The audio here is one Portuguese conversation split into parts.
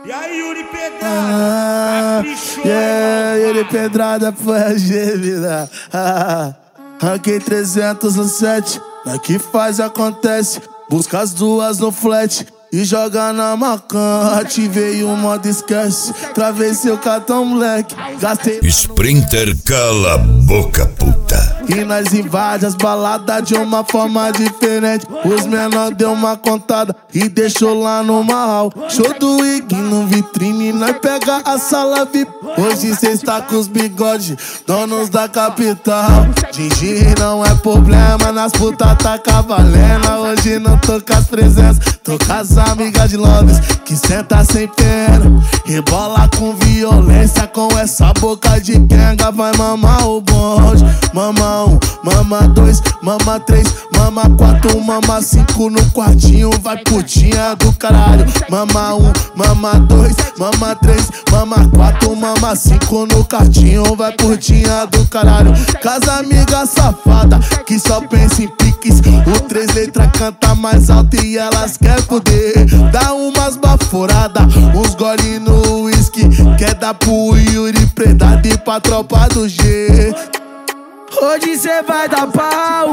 E aí, Yuri Pedrada? Yuri Pedrada foi a gêmea. Ranquei 307, daqui faz acontece. Busca as duas no flat e joga na macan. Ativei o modo esquece, travei seu cartão moleque. Gastei Sprinter, cala a boca, puta. E nós invade as baladas de uma forma diferente. Os menor deu uma contada e deixou lá no mal. Show do Ig no vitrine, nós pega a sala VIP. Hoje cê está com os bigodes, donos da capital. Gigi não é problema, nas putas tá cavalendo. Hoje não tô com as presenças, tô com as amigas de Londres que senta sem pena. Rebola com violência, com essa boca de quenga. Vai mamar o bonde, mama 1, mama 2, mama 3, mama 4, mama 5 no quartinho, vai putinha do caralho. Mama 1, mama 2, mama 3, mama 4, mama 5 no quartinho, vai putinha do caralho. Casa amiga safada que só pensa em piques. O 3 letras canta mais alto e elas quer poder. Dá umas baforadas, uns gole no whisky. Quer dar pro Yuri Pedrada e pra tropa do G. Hoje cê vai dar pau,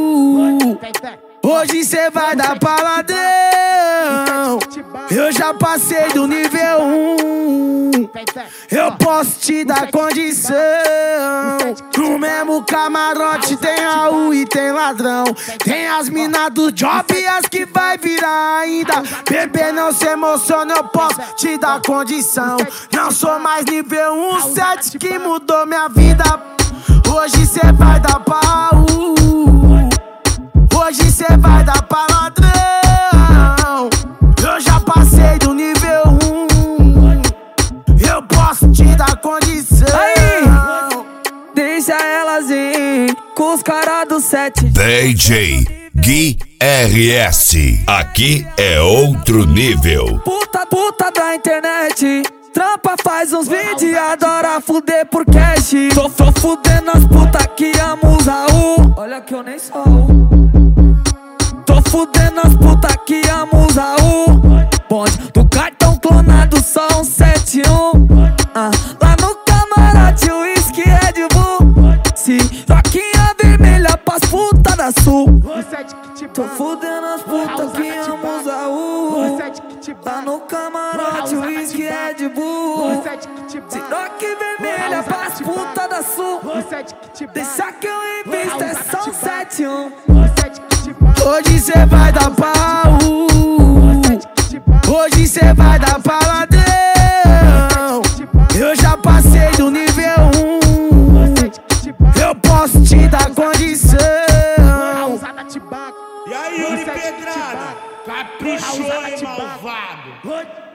hoje cê vai dar paladão. Eu já passei do nível 1, eu posso te dar condição. No mesmo camarote tem Raul e tem ladrão. Tem as minas do job e as que vai virar ainda. Bebê, não se emociona, eu posso te dar condição. Não sou mais nível 1, 7 que mudou minha vida. Hoje cê vai dar pau, hoje cê vai dar pra ladrão. Eu já passei do nível 1, eu posso te dar condição. Aí, deixa elas ir com os caras do 7. DJ Gui RS, aqui é outro nível. Puta da internet, trampa, faz uns vídeos e adora fuder por cash. Tô fudendo as putas que amam os Raul. Olha que eu nem sou Raul. Tô fudendo as putas que amam os Raul. Bonde do cartão clonado, só um 71. Lá no camarote, o uísque Red Bull. Se roquinha vermelha pras putas da sul. Tô fudendo as putas que amam os Raul. Lá no camarote, o uísque Red Bull. Siroque vermelha pras putas da sul. Deixa que eu invisto, é só um 71. Hoje cê vai dar pau, hoje cê vai dar pra ladrão. Eu já passei do nível 1, eu posso te dar condição. E aí, Yuri Pedrada? Caprichou, hein, malvado?